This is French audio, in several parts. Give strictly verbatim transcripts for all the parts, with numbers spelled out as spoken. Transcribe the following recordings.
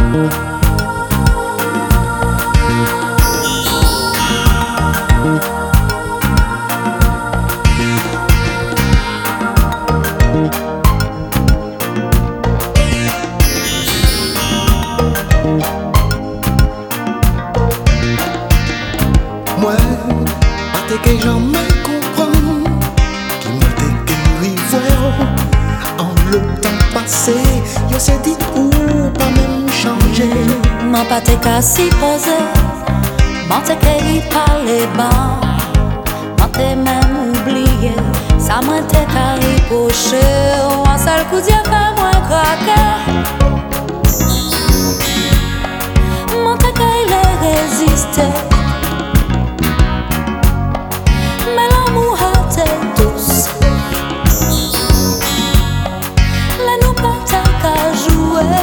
Moi, pas te que jamais comprendre qui m'a te guéri en le temps passé. Yo s'est dit ou pas même changer. M'en pas te qu'à s'y poser, m'en te qu'à y parler bas, m'en te même oublié, ça m'en te qu'à ripocher. Un seul coup d'y'a fait moi craquer, m'en te qu'à y les résister. Mais l'amour a été douce, là nous pas t'as qu'à jouer.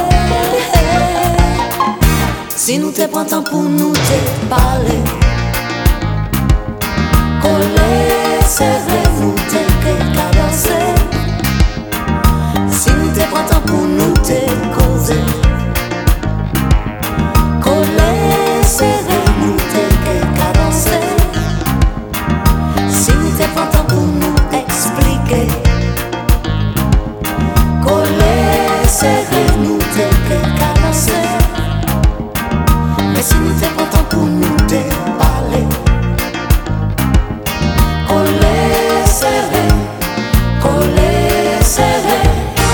Si nous te prend temps pour nous te parler, coller, serrer, nous te cadencer. Si nous te prend temps pour nous te causer, coller, serrer, nous te cadencer. Si nous te prend temps pour nous expliquer, coller, serrer, nous te cadencer. Mais si nous te prend temps pour nous te parler, coller, serrer, coller, serrer.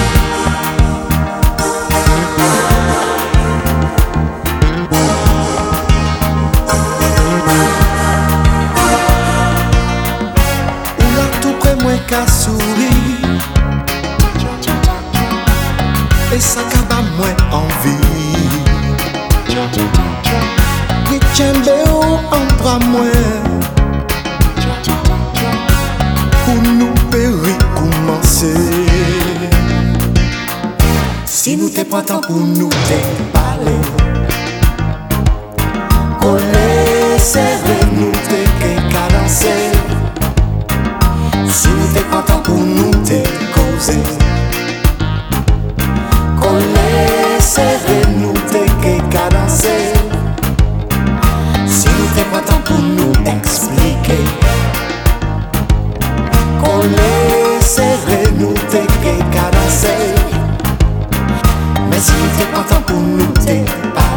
Ou là tout près moi qu'à sourire, et ça qu'à moi envie. Ni tchembe ou entre moi pour nous périr commencer. Si nous te prend temps pour nous te parler, coller, serrer, nous te cadencer. Si nous te prend temps pour nous te causer, coller, serrer, nous te cadencer. Si nous te prend temps pour nous expliquer, coller, serrer, nous te cadencer. Mais si nous te prend temps pour nous te parler,